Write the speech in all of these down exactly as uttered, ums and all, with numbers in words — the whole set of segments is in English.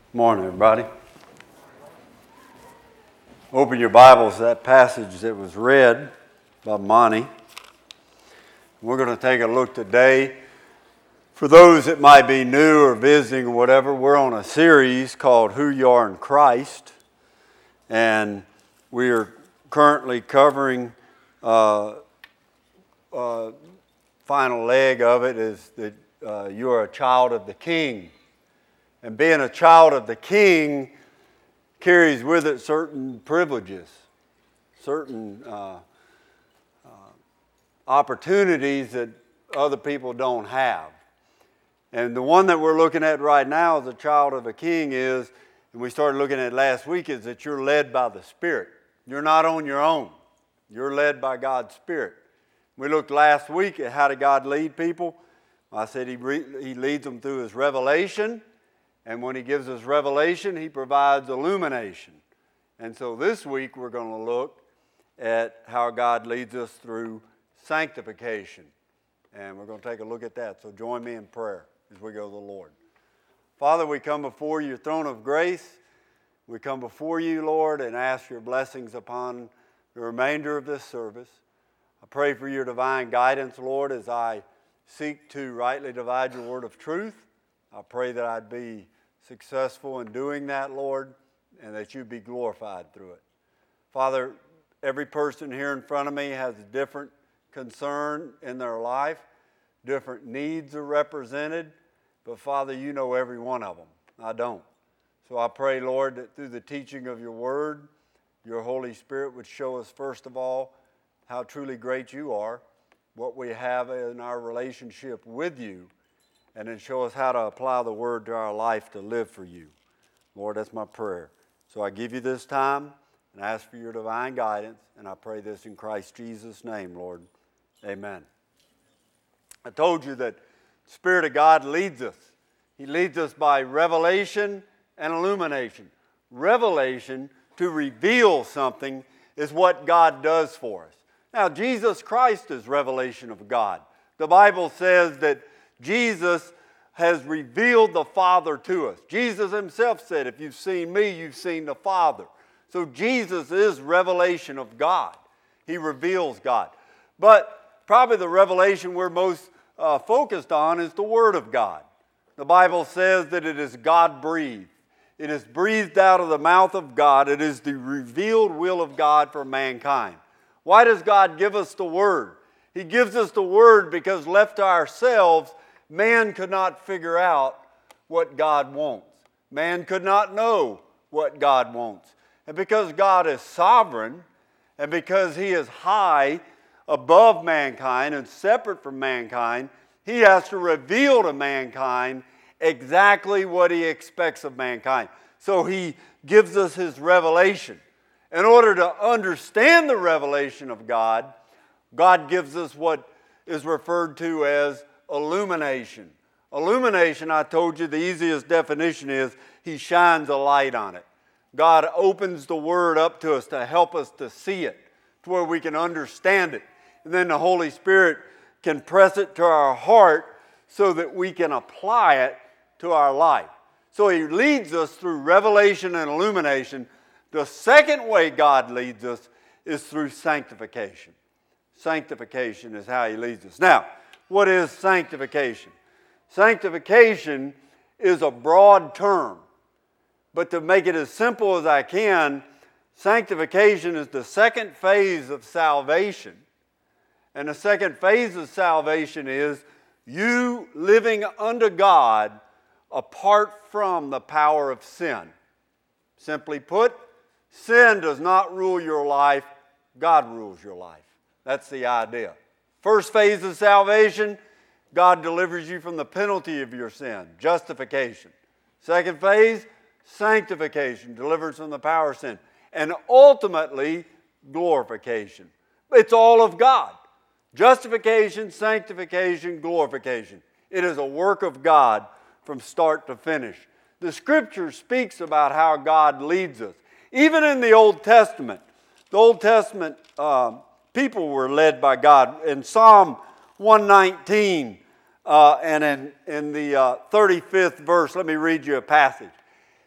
Morning, everybody. Open your Bibles to that passage that was read by Monty. We're going to take a look today. For those that might be new or visiting or whatever, we're on a series called Who You Are in Christ. And we are currently covering uh, uh, final leg of it is that uh, you are a child of the King. And being a child of the King carries with it certain privileges, certain uh, uh, opportunities that other people don't have. And the one that we're looking at right now as a child of a King is, and we started looking at last week, is that you're led by the Spirit. You're not on your own. You're led by God's Spirit. We looked last week at how did God lead people. I said he, re- he leads them through His revelation. And when He gives us revelation, He provides illumination. And so this week we're going to look at how God leads us through sanctification. And we're going to take a look at that. So join me in prayer as we go to the Lord. Father, we come before your throne of grace. We come before you, Lord, and ask your blessings upon the remainder of this service. I pray for your divine guidance, Lord, as I seek to rightly divide your word of truth. I pray that I'd be successful in doing that, Lord, and that you'd be glorified through it. Father, every person here in front of me has a different concern in their life. Different needs are represented. But Father, you know every one of them. I don't. So I pray, Lord, that through the teaching of your word, your Holy Spirit would show us, first of all, how truly great you are, what we have in our relationship with you, and then show us how to apply the word to our life to live for you. Lord, that's my prayer. So I give you this time and ask for your divine guidance, and I pray this in Christ Jesus' name, Lord. Amen. I told you that the Spirit of God leads us. He leads us by revelation and illumination. Revelation, to reveal something, is what God does for us. Now, Jesus Christ is revelation of God. The Bible says that Jesus has revealed the Father to us. Jesus himself said, if you've seen me, you've seen the Father. So Jesus is revelation of God. He reveals God. But probably the revelation we're most uh, focused on is the Word of God. The Bible says that it is God-breathed. It is breathed out of the mouth of God. It is the revealed will of God for mankind. Why does God give us the Word? He gives us the Word because left to ourselves, man could not figure out what God wants. Man could not know what God wants. And because God is sovereign, and because He is high above mankind and separate from mankind, He has to reveal to mankind exactly what He expects of mankind. So He gives us His revelation. In order to understand the revelation of God, God gives us what is referred to as illumination. Illumination, I told you, the easiest definition is He shines a light on it. God opens the Word up to us to help us to see it, to where we can understand it. And then the Holy Spirit can press it to our heart so that we can apply it to our life. So He leads us through revelation and illumination. The second way God leads us is through sanctification. Sanctification is how He leads us. Now, what is sanctification? Sanctification is a broad term. But to make it as simple as I can, sanctification is the second phase of salvation. And the second phase of salvation is you living unto God apart from the power of sin. Simply put, sin does not rule your life, God rules your life. That's the idea. First phase of salvation, God delivers you from the penalty of your sin, justification. Second phase, sanctification, deliverance from the power of sin. And ultimately, glorification. It's all of God. Justification, sanctification, glorification. It is a work of God from start to finish. The Scripture speaks about how God leads us. Even in the Old Testament, the Old Testament uh, people were led by God. In Psalm one nineteen uh, and in, in the uh, thirty-fifth verse, let me read you a passage.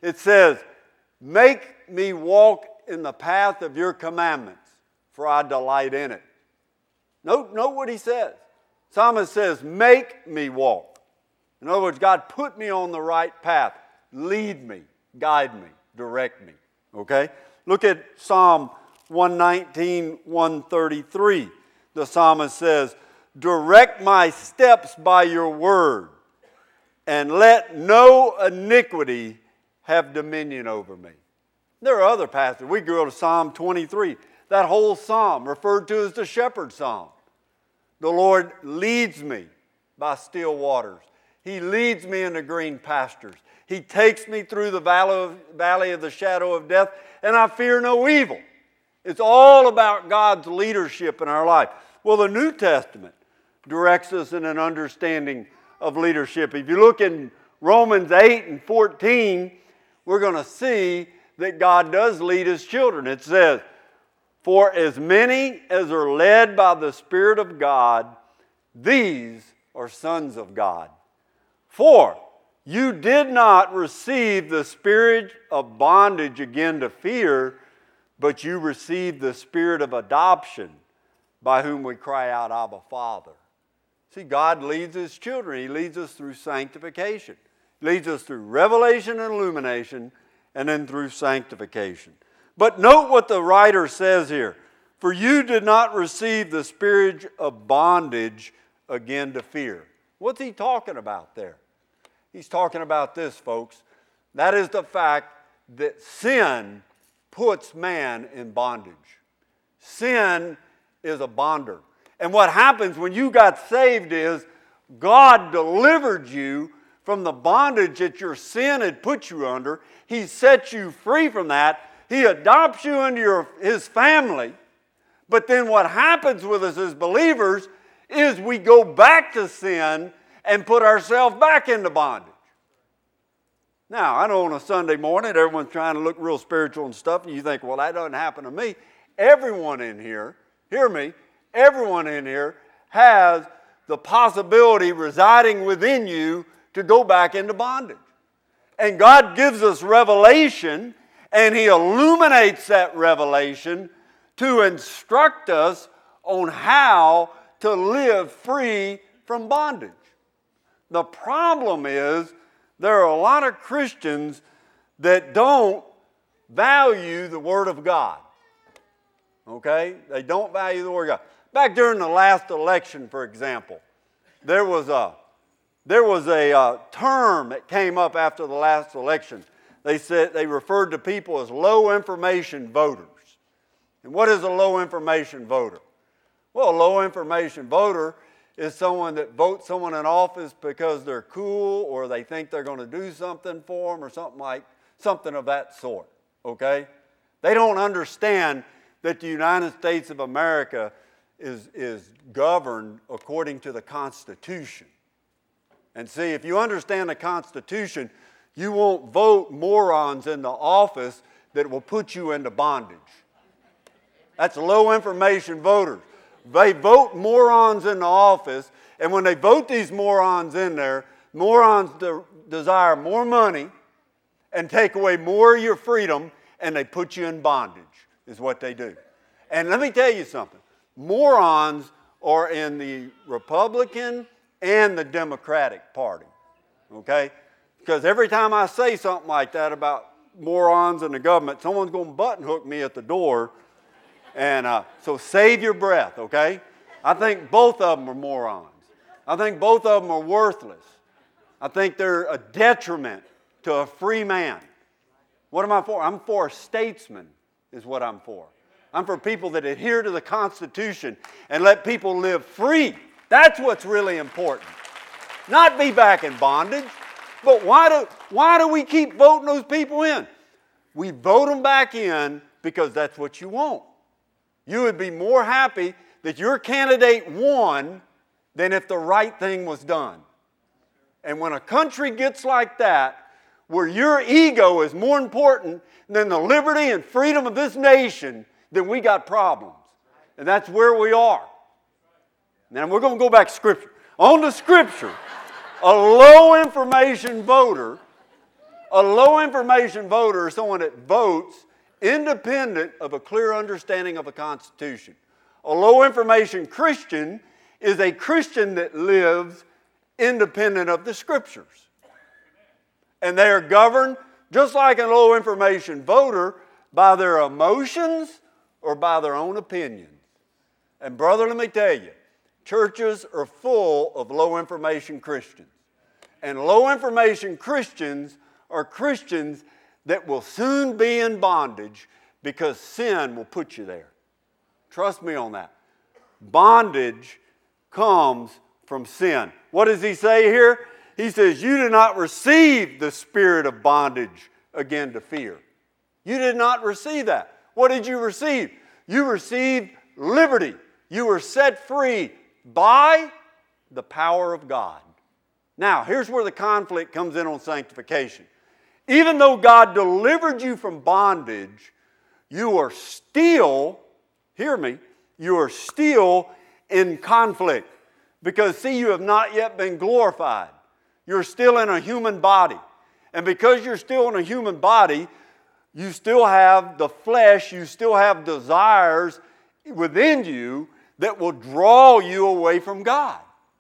It says, make me walk in the path of your commandments, for I delight in it. Note, note what he says. Psalmist says, make me walk. In other words, God, put me on the right path. Lead me, guide me, direct me. Okay? Look at Psalm one nineteen, one thirty-three. The psalmist says, direct my steps by your word, and let no iniquity have dominion over me. There are other passages. We go to Psalm twenty-three. That whole psalm referred to as the shepherd psalm. The Lord leads me by still waters. He leads me into green pastures. He takes me through the valley of, valley of the shadow of death, and I fear no evil. It's all about God's leadership in our life. Well, the New Testament directs us in an understanding of leadership. If you look in Romans eight and fourteen, we're going to see that God does lead His children. It says, for as many as are led by the Spirit of God, these are sons of God. For you did not receive the spirit of bondage again to fear, but you received the spirit of adoption, by whom we cry out, Abba, Father. See, God leads His children. He leads us through sanctification. He leads us through revelation and illumination, and then through sanctification. But note what the writer says here. For you did not receive the spirit of bondage again to fear. What's he talking about there? He's talking about this, folks. That is the fact that sin puts man in bondage. Sin is a bonder. And what happens when you got saved is God delivered you from the bondage that your sin had put you under. He set you free from that. He adopts you into your, His family. But then what happens with us as believers is we go back to sin and put ourselves back into bondage. Now, I know on a Sunday morning, everyone's trying to look real spiritual and stuff, and you think, well, that doesn't happen to me. Everyone in here, hear me, everyone in here has the possibility residing within you to go back into bondage. And God gives us revelation, and He illuminates that revelation to instruct us on how to live free from bondage. The problem is there are a lot of Christians that don't value the Word of God. Okay? They don't value the Word of God. Back during the last election, for example, there was a there was a uh, term that came up after the last election. They said they referred to people as low information voters. And what is a low information voter? Well, a low information voter is someone that votes someone in office because they're cool or they think they're going to do something for them or something like something of that sort. Okay? They don't understand that the United States of America is, is governed according to the Constitution. And see, if you understand the Constitution, you won't vote morons into office that will put you into bondage. That's low information voters. They vote morons into office, and when they vote these morons in there, morons de- desire more money and take away more of your freedom, and they put you in bondage, is what they do. And let me tell you something. Morons are in the Republican and the Democratic Party, okay? Because every time I say something like that about morons in the government, someone's going to button hook me at the door. And uh, so save your breath, okay? I think both of them are morons. I think both of them are worthless. I think they're a detriment to a free man. What am I for? I'm for statesmen is what I'm for. I'm for people that adhere to the Constitution and let people live free. That's what's really important. Not be back in bondage. But why do, why do we keep voting those people in? We vote them back in because that's what you want. You would be more happy that your candidate won than if the right thing was done. And when a country gets like that, where your ego is more important than the liberty and freedom of this nation, then we got problems. And that's where we are. Now we're going to go back to Scripture. On to Scripture. A low information voter, A low information voter is someone that votes independent of a clear understanding of the Constitution. A low information Christian is a Christian that lives independent of the Scriptures. And they are governed, just like a low information voter, by their emotions or by their own opinions. And brother, let me tell you, churches are full of low information Christians. And low information Christians are Christians that will soon be in bondage because sin will put you there. Trust me on that. Bondage comes from sin. What does he say here? He says, you did not receive the spirit of bondage again to fear. You did not receive that. What did you receive? You received liberty. You were set free by the power of God. Now, here's where the conflict comes in on sanctification. Even though God delivered you from bondage, you are still, hear me, you are still in conflict. Because, see, you have not yet been glorified. You're still in a human body. And because you're still in a human body, you still have the flesh, you still have desires within you that will draw you away from God.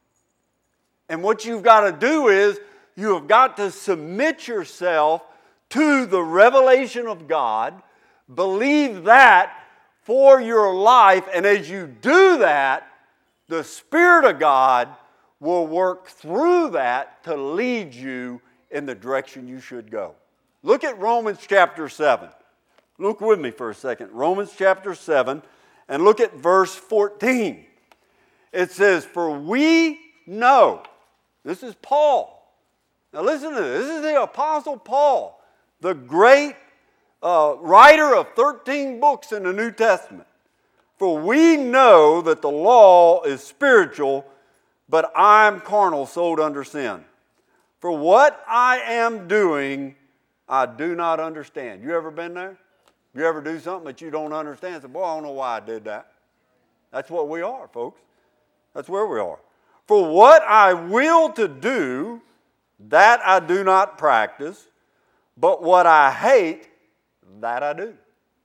And what you've got to do is, you have got to submit yourself to the revelation of God, believe that for your life, and as you do that, the Spirit of God will work through that to lead you in the direction you should go. Look at Romans chapter seven. Look with me for a second. Romans chapter seven, and look at verse fourteen. It says, for we know, this is Paul. Now listen to this. This is the Apostle Paul, the great uh, writer of thirteen books in the New Testament. For we know that the law is spiritual, but I am carnal, sold under sin. For what I am doing, I do not understand. You ever been there? You ever do something that you don't understand? Say, boy, I don't know why I did that. That's what we are, folks. That's where we are. For what I will to do, that I do not practice, but what I hate, that I do.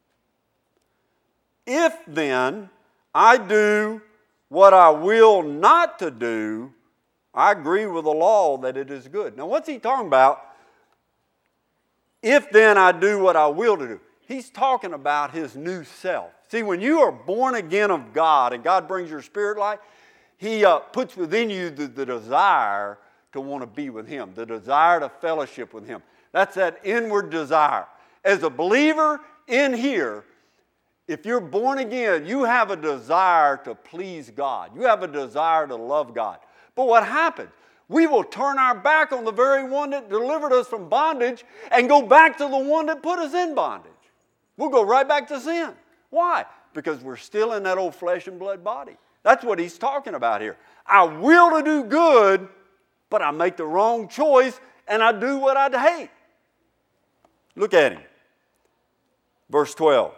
If then I do what I will not to do, I agree with the law that it is good. Now what's he talking about? If then I do what I will to do. He's talking about his new self. See, when you are born again of God and God brings your spirit life, He uh, puts within you the, the desire to want to be with Him, the desire to fellowship with Him. That's that inward desire. As a believer in here, if you're born again, you have a desire to please God. You have a desire to love God. But what happens? We will turn our back on the very one that delivered us from bondage and go back to the one that put us in bondage. We'll go right back to sin. Why? Because we're still in that old flesh and blood body. That's what he's talking about here. I will to do good, but I make the wrong choice and I do what I hate. Look at him. Verse twelve.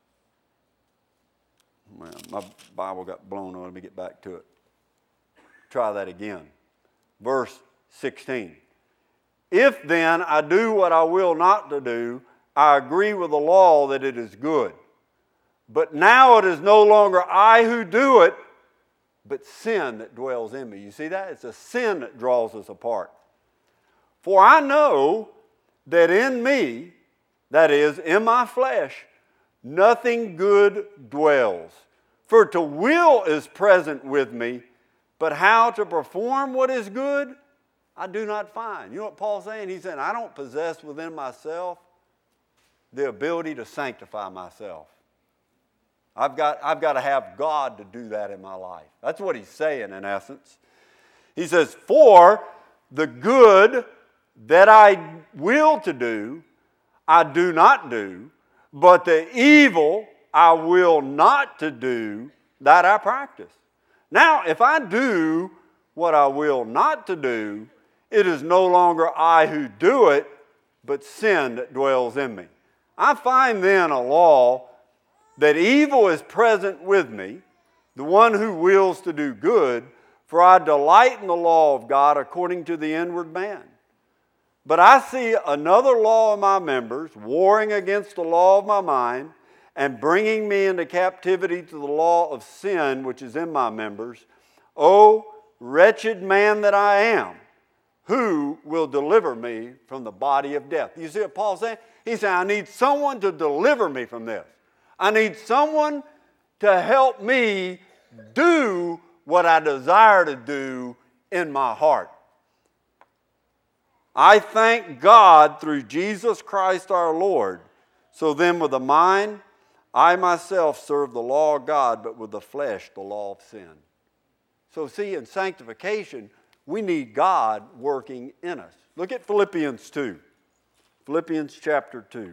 Well, my Bible got blown on. Let me get back to it. Try that again. Verse sixteen. If then I do what I will not to do, I agree with the law that it is good. But now it is no longer I who do it, but sin that dwells in me. You see that? It's a sin that draws us apart. For I know that in me, that is, in my flesh, nothing good dwells. For to will is present with me, but how to perform what is good, I do not find. You know what Paul's saying? He's saying, I don't possess within myself the ability to sanctify myself. I've got, I've got to have God to do that in my life. That's what he's saying in essence. He says, for the good that I will to do, I do not do, but the evil I will not to do, that I practice. Now, if I do what I will not to do, it is no longer I who do it, but sin that dwells in me. I find then a law that evil is present with me, the one who wills to do good, for I delight in the law of God according to the inward man. But I see another law of my members, warring against the law of my mind, and bringing me into captivity to the law of sin which is in my members. O wretched man that I am, who will deliver me from the body of death? You see what Paul's saying? He's saying, I need someone to deliver me from this. I need someone to help me do what I desire to do in my heart. I thank God through Jesus Christ our Lord. So then with the mind, I myself serve the law of God, but with the flesh, the law of sin. So see, in sanctification, we need God working in us. Look at Philippians two. Philippians chapter two.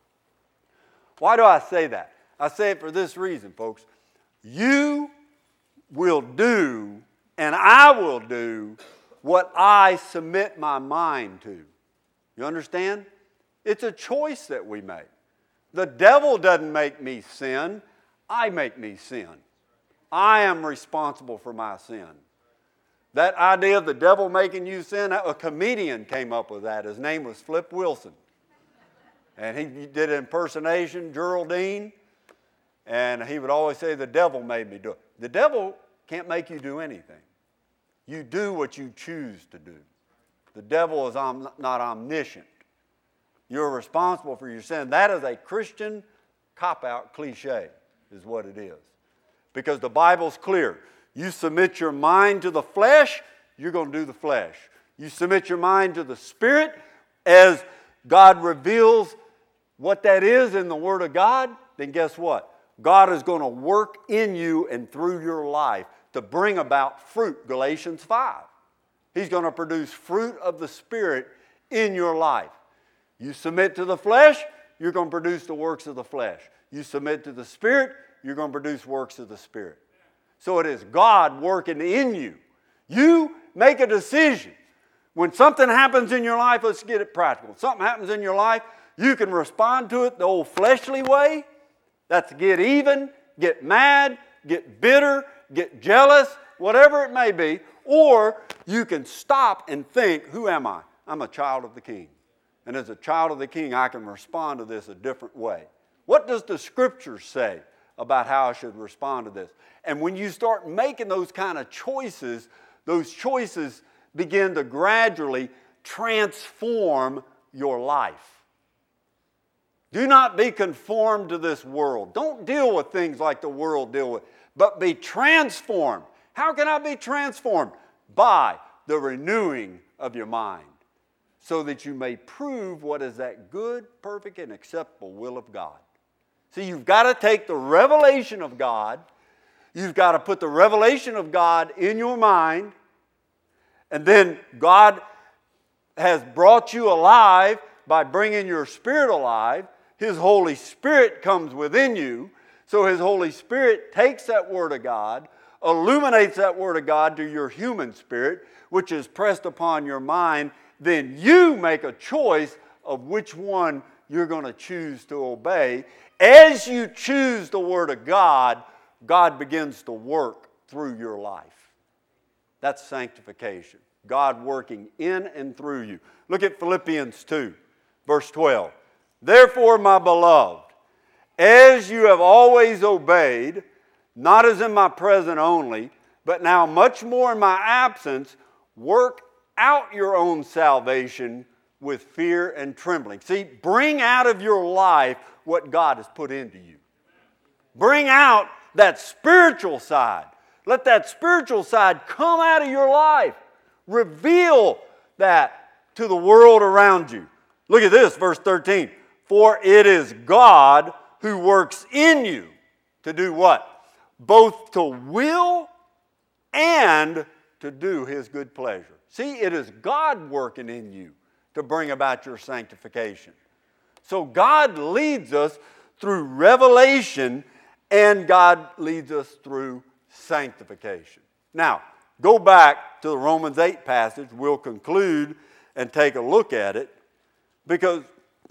Why do I say that? I say it for this reason, folks. You will do, and I will do, what I submit my mind to. You understand? It's a choice that we make. The devil doesn't make me sin. I make me sin. I am responsible for my sin. That idea of the devil making you sin, a comedian came up with that. His name was Flip Wilson. And he did an impersonation, Geraldine, and he would always say, the devil made me do it. The devil can't make you do anything. You do what you choose to do. The devil is om- not omniscient. You're responsible for your sin. That is a Christian cop-out cliche, is what it is. Because the Bible's clear. You submit your mind to the flesh, you're going to do the flesh. You submit your mind to the Spirit as God reveals what that is in the Word of God, then guess what? God is going to work in you and through your life to bring about fruit, Galatians five. He's going to produce fruit of the Spirit in your life. You submit to the flesh, you're going to produce the works of the flesh. You submit to the Spirit, you're going to produce works of the Spirit. So it is God working in you. You make a decision. When something happens in your life, let's get it practical. Something happens in your life, you can respond to it the old fleshly way. That's get even, get mad, get bitter, get jealous, whatever it may be. Or you can stop and think, who am I? I'm a child of the King. And as a child of the King, I can respond to this a different way. What does the Scripture say about how I should respond to this? And when you start making those kind of choices, those choices begin to gradually transform your life. Do not be conformed to this world. Don't deal with things like the world deal with, but be transformed. How can I be transformed? By the renewing of your mind, so that you may prove what is that good, perfect, and acceptable will of God. See, you've got to take the revelation of God, you've got to put the revelation of God in your mind, and then God has brought you alive by bringing your spirit alive. His Holy Spirit comes within you, so His Holy Spirit takes that Word of God, illuminates that Word of God to your human spirit, which is pressed upon your mind. Then you make a choice of which one you're going to choose to obey. As you choose the Word of God, God begins to work through your life. That's sanctification. God working in and through you. Look at Philippians two, verse twelve. Therefore, my beloved, as you have always obeyed, not as in my present only, but now much more in my absence, work out your own salvation with fear and trembling. See, bring out of your life what God has put into you. Bring out that spiritual side. Let that spiritual side come out of your life. Reveal that to the world around you. Look at this, verse thirteen. For it is God who works in you to do what? Both to will and to do His good pleasure. See, it is God working in you to bring about your sanctification. So God leads us through revelation, and God leads us through sanctification. Now, go back to the Romans eight passage. We'll conclude and take a look at it, because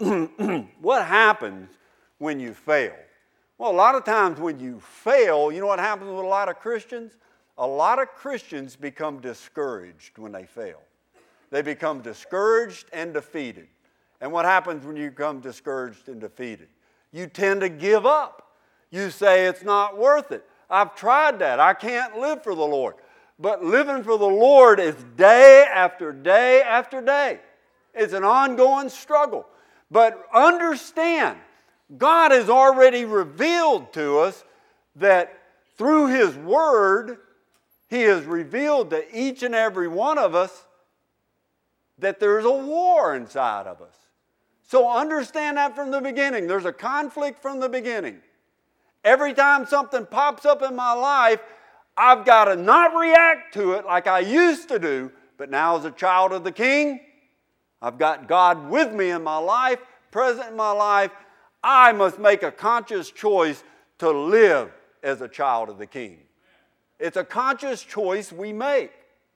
what happens when you fail? Well, a lot of times when you fail, you know what happens with a lot of Christians? A lot of Christians become discouraged when they fail. They become discouraged and defeated. And what happens when you become discouraged and defeated? You tend to give up. You say, it's not worth it. I've tried that. I can't live for the Lord. But living for the Lord is day after day after day. It's an ongoing struggle. But understand, God has already revealed to us that through His Word, He has revealed to each and every one of us that there's a war inside of us. So understand that from the beginning. There's a conflict from the beginning. Every time something pops up in my life, I've got to not react to it like I used to do, but now as a child of the King, I've got God with me in my life, present in my life. I must make a conscious choice to live as a child of the King. It's a conscious choice we make.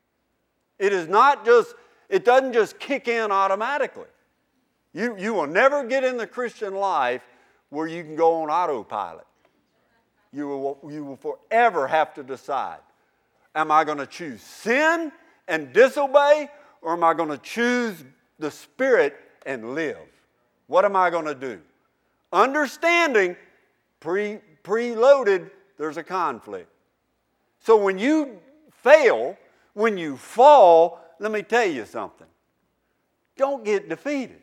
It is not just, it doesn't just kick in automatically. You, you will never get in the Christian life where you can go on autopilot. You will, you will forever have to decide, am I going to choose sin and disobey, or am I going to choose the Spirit and live? What am I going to do? Understanding, pre, preloaded, there's a conflict. So when you fail, when you fall, let me tell you something. Don't get defeated.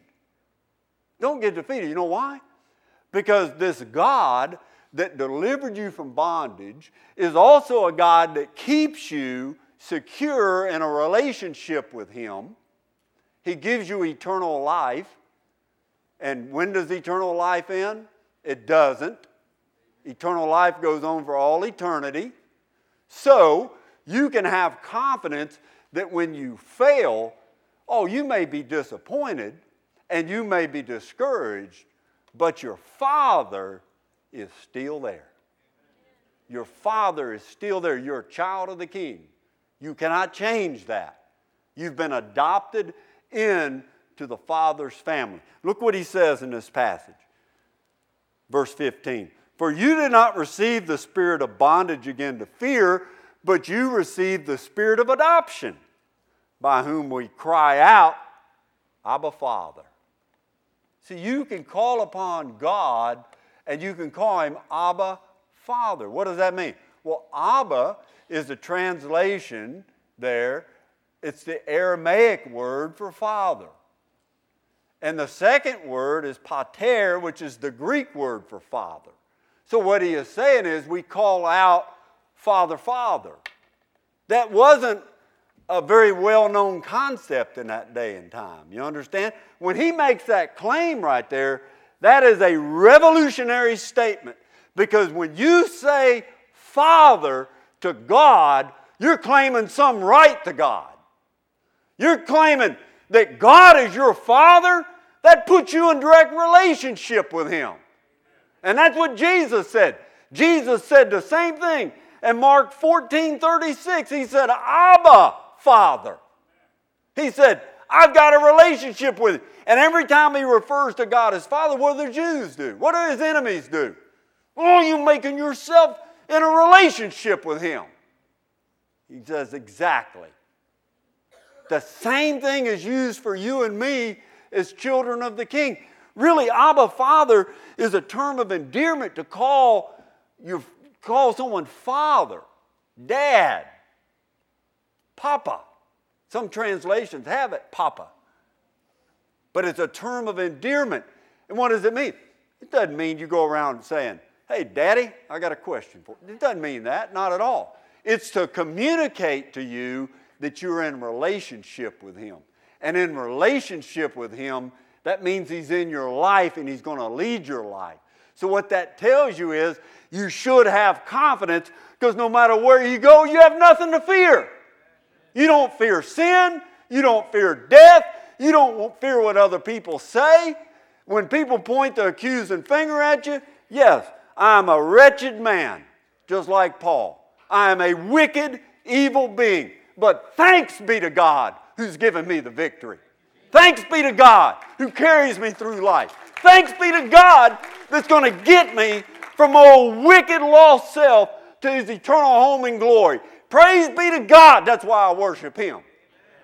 Don't get defeated. You know why? Because this God that delivered you from bondage is also a God that keeps you secure in a relationship with Him. He gives you eternal life. And when does eternal life end? It doesn't. Eternal life goes on for all eternity. So you can have confidence that when you fail, oh, you may be disappointed and you may be discouraged, but your Father is still there. Your Father is still there. You're a child of the King. You cannot change that. You've been adopted into the Father's family. Look what He says in this passage. Verse fifteen. For you did not receive the spirit of bondage again to fear, but you received the spirit of adoption, by whom we cry out, Abba, Father. See, you can call upon God and you can call Him Abba, Father. What does that mean? Well, Abba is the translation there. It's the Aramaic word for father. And the second word is pater, which is the Greek word for father. So what he is saying is we call out Father, Father. That wasn't a very well-known concept in that day and time. You understand? When he makes that claim right there, that is a revolutionary statement. Because when you say Father to God, you're claiming some right to God. You're claiming that God is your Father. That puts you in direct relationship with Him. And that's what Jesus said. Jesus said the same thing. In Mark fourteen thirty-six, He said, Abba, Father. He said, I've got a relationship with Him. And every time He refers to God as Father, what do the Jews do? What do His enemies do? Oh, you're making yourself in a relationship with Him. He says, exactly. The same thing is used for you and me as children of the King. Really, Abba, Father is a term of endearment to call, your, call someone Father, Dad, Papa. Some translations have it, Papa. But it's a term of endearment. And what does it mean? It doesn't mean you go around saying, hey, Daddy, I got a question for you. It doesn't mean that, not at all. It's to communicate to you that you're in relationship with Him. And in relationship with Him, that means He's in your life and He's going to lead your life. So what that tells you is you should have confidence, because no matter where you go, you have nothing to fear. You don't fear sin. You don't fear death. You don't fear what other people say. When people point the accusing finger at you, yes, I'm a wretched man, just like Paul. I am a wicked, evil being. But thanks be to God who's given me the victory. Thanks be to God who carries me through life. Thanks be to God that's going to get me from my old wicked lost self to His eternal home in glory. Praise be to God. That's why I worship Him.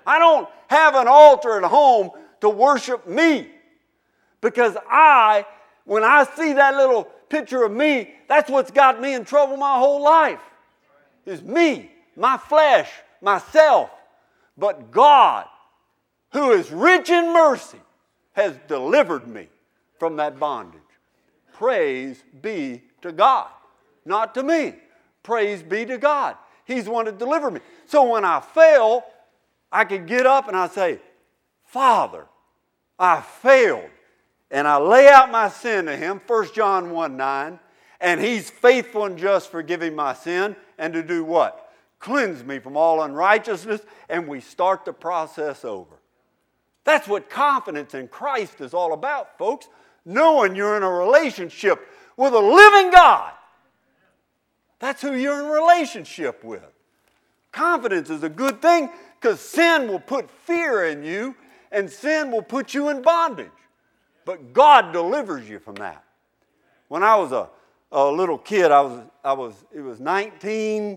I don't have an altar at home to worship me. Because I, when I see that little picture of me, that's what's got me in trouble my whole life. Is me, my flesh, myself. But God, who is rich in mercy, has delivered me from that bondage. Praise be to God. Not to me. Praise be to God. He's the one that delivered me. So when I fail, I can get up and I say, Father, I failed. And I lay out my sin to Him, First John one nine, and He's faithful and just, forgiving my sin, and to do what? Cleanse me from all unrighteousness, and we start the process over. That's what confidence in Christ is all about, folks. Knowing you're in a relationship with a living God. That's who you're in a relationship with. Confidence is a good thing because sin will put fear in you and sin will put you in bondage. But God delivers you from that. When I was a, a little kid, I was, I was, it was nineteen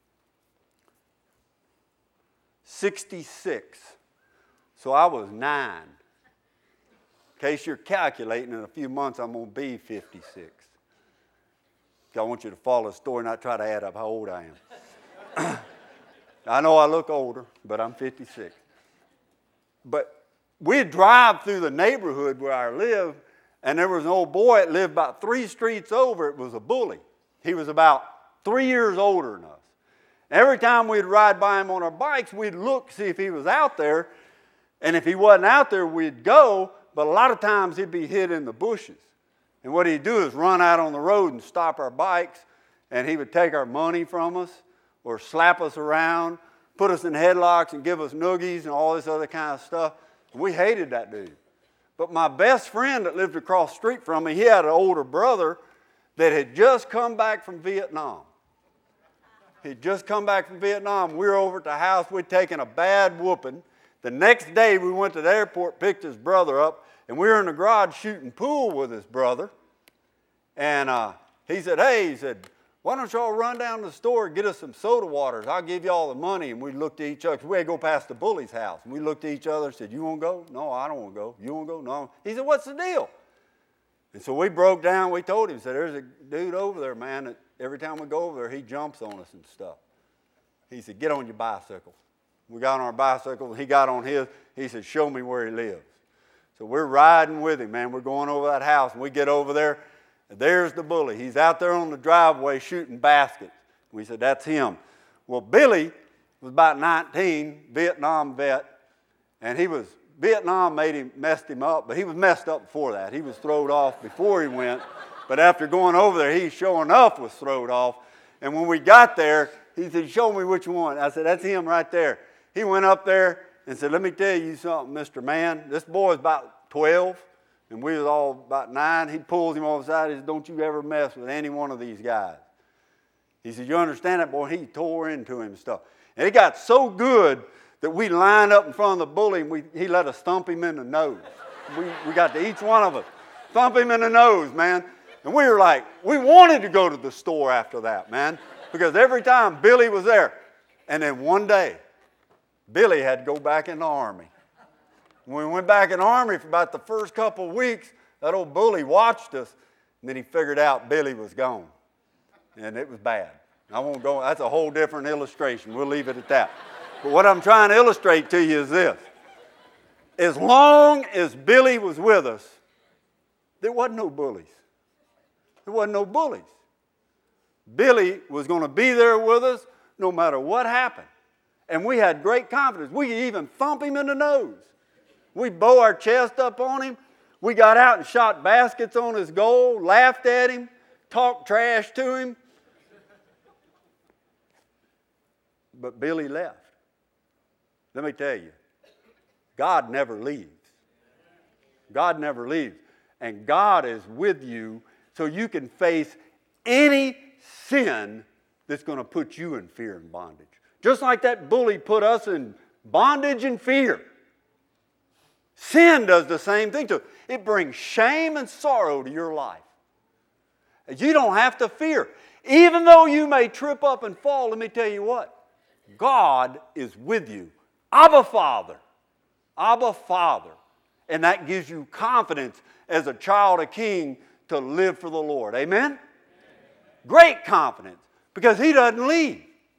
sixty-six. So I was nine. In case you're calculating, in a few months I'm going to be fifty-six. I want you to follow the story, not try to add up how old I am. I know I look older, but I'm fifty-six. But we'd drive through the neighborhood where I lived, and there was an old boy that lived about three streets over. It was a bully. He was about three years older than us. Every time we'd ride by him on our bikes, we'd look to see if he was out there, and if he wasn't out there, we'd go, but a lot of times he'd be hid in the bushes. And what he'd do is run out on the road and stop our bikes, and he would take our money from us or slap us around, put us in headlocks and give us noogies and all this other kind of stuff. We hated that dude. But my best friend that lived across the street from me, he had an older brother that had just come back from Vietnam. He'd just come back from Vietnam. We were over at the house. We'd taken a bad whooping. The next day, we went to the airport, picked his brother up, and we were in the garage shooting pool with his brother. And uh, he said, hey, he said, why don't y'all run down to the store and get us some soda waters? I'll give you all the money. And we looked at each other. We had to go past the bully's house. And we looked at each other and said, you want to go? No, I don't want to go. You want to go? No. He said, what's the deal? And so we broke down. We told him, said, there's a dude over there, man, that every time we go over there, he jumps on us and stuff. He said, get on your bicycle. We got on our bicycle. He got on his. He said, show me where he lives. So we're riding with him, man. We're going over that house, and we get over there, and there's the bully. He's out there on the driveway shooting baskets. We said, that's him. Well, Billy was about nineteen, Vietnam vet, and he was, Vietnam made him, messed him up, but he was messed up before that. He was thrown off before he went, but after going over there, he sure enough was thrown off. And when we got there, he said, show me which one. I said, that's him right there. He went up there and said, let me tell you something, Mister Man. This boy's about twelve, and we was all about nine. He pulls him off the side. He said, don't you ever mess with any one of these guys. He said, you understand that, boy? He tore into him and stuff. And it got so good that we lined up in front of the bully, and we, he let us thump him in the nose. We, we got to each one of us thump him in the nose, man. And we were like, we wanted to go to the store after that, man, because every time Billy was there. And then one day, Billy had to go back in the Army. When we went back in the Army for about the first couple of weeks, that old bully watched us, and then he figured out Billy was gone. And it was bad. I won't go, that's a whole different illustration. We'll leave it at that. But what I'm trying to illustrate to you is this. As long as Billy was with us, there wasn't no bullies. There wasn't no bullies. Billy was going to be there with us no matter what happened. And we had great confidence. We could even thump him in the nose. We'd bow our chest up on him. We got out and shot baskets on his goal, laughed at him, talked trash to him. But Billy left. Let me tell you, God never leaves. God never leaves. And God is with you so you can face any sin that's going to put you in fear and bondage. Just like that bully put us in bondage and fear. Sin does the same thing to it. It brings shame and sorrow to your life. You don't have to fear. Even though you may trip up and fall, let me tell you what. God is with you. Abba, Father. Abba, Father. And that gives you confidence as a child of King to live for the Lord. Amen? Amen? Great confidence, because He doesn't leave.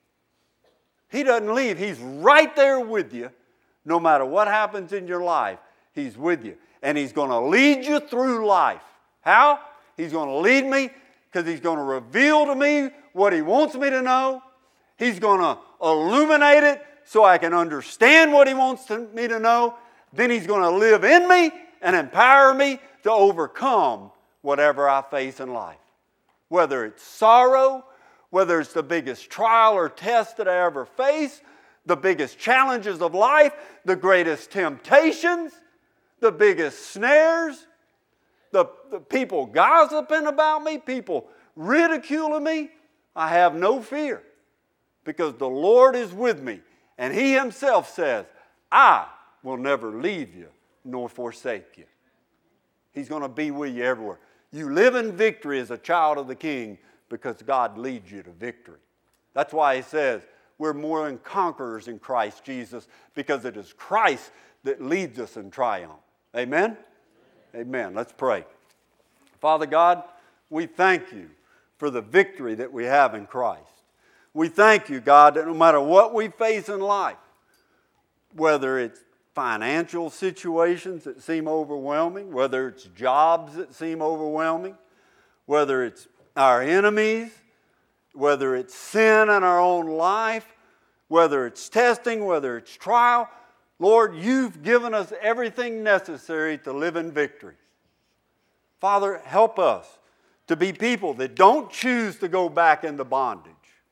He doesn't leave. He's right there with you. No matter what happens in your life, He's with you. And He's going to lead you through life. How? He's going to lead me because He's going to reveal to me what He wants me to know. He's going to illuminate it so I can understand what He wants to, me to know. Then He's going to live in me and empower me to overcome whatever I face in life. Whether it's sorrow, whether it's the biggest trial or test that I ever face, the biggest challenges of life, the greatest temptations, the biggest snares, the, the people gossiping about me, people ridiculing me, I have no fear because the Lord is with me. And He Himself says, I will never leave you nor forsake you. He's going to be with you everywhere. You live in victory as a child of the King because God leads you to victory. That's why He says we're more than conquerors in Christ Jesus, because it is Christ that leads us in triumph. Amen? Amen. Let's pray. Father God, we thank You for the victory that we have in Christ. We thank You, God, that no matter what we face in life, whether it's financial situations that seem overwhelming, whether it's jobs that seem overwhelming, whether it's our enemies, whether it's sin in our own life, whether it's testing, whether it's trial, Lord, You've given us everything necessary to live in victory. Father, help us to be people that don't choose to go back into bondage.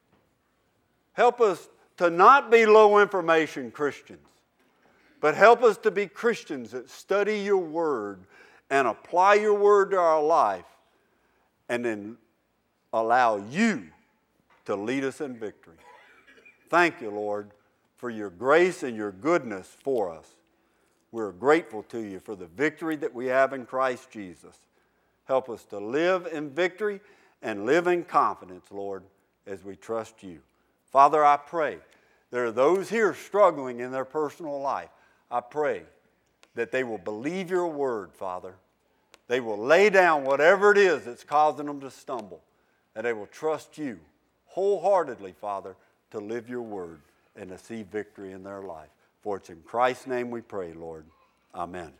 Help us to not be low information Christians, but help us to be Christians that study Your Word and apply Your Word to our life, and then allow You to lead us in victory. Thank You, Lord, for Your grace and Your goodness for us. We're grateful to You for the victory that we have in Christ Jesus. Help us to live in victory and live in confidence, Lord, as we trust You. Father, I pray there are those here struggling in their personal life. I pray that they will believe Your Word, Father. They will lay down whatever it is that's causing them to stumble, and they will trust You wholeheartedly, Father, to live Your Word and to see victory in their life. For it's in Christ's name we pray, Lord. Amen.